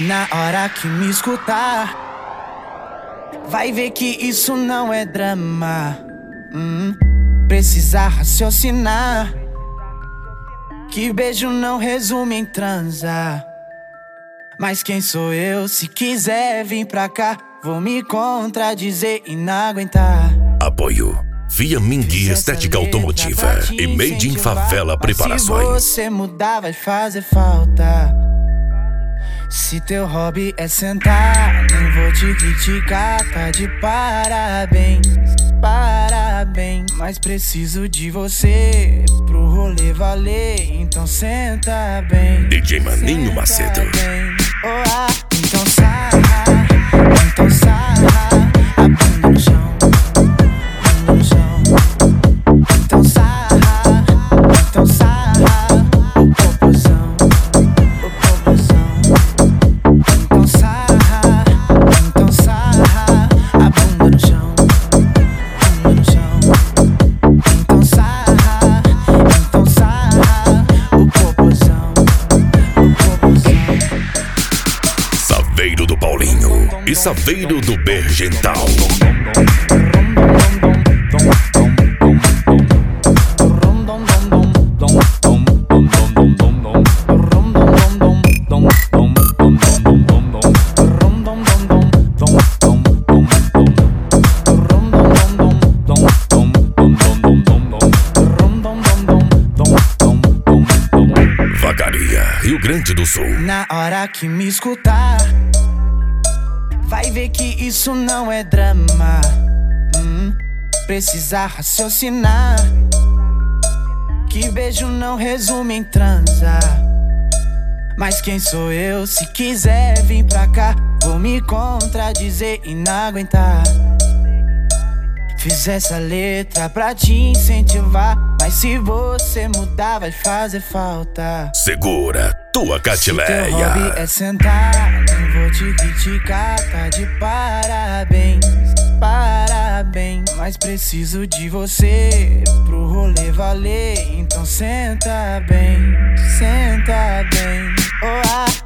Na hora que me escutar, vai ver que isso não é drama. Precisa raciocinar, que beijo não resume em transar. Mas quem sou eu? Se quiser vir pra cá, vou me contradizer e não aguentar. Apoio Via Ming Estética Automotiva e Made in Favela Preparações. Se você mudar vai fazer falta. Se teu hobby é sentar, nem vou te criticar, tá de parabéns, parabéns. Mas preciso de você pro rolê valer, então senta bem. DJ Maninho Macedo. Então sarra, então sarra, a bunda no chão, bunda no chão. Então sarra, o popozão, o popozão. Então sarra, a bunda no chão, bunda no chão. Então sarra, o popozão, o popozão. Saveiro do Paulinho e Saveiro do Bergental. Vacaria, Rio Grande do Sul. Na hora que me escutar, vai ver que isso não é drama. Precisa raciocinar, que beijo não resume em transar. Mas quem sou eu? Se quiser vir pra cá, vou me contradizer e não aguentar. Fiz essa letra pra te incentivar, mas se você mudar vai fazer falta. Segura tua catileia. Se teu hobby é sentar, nem vou te criticar, tá de parabéns, parabéns. Mas preciso de você pro rolê valer, então senta bem, senta bem.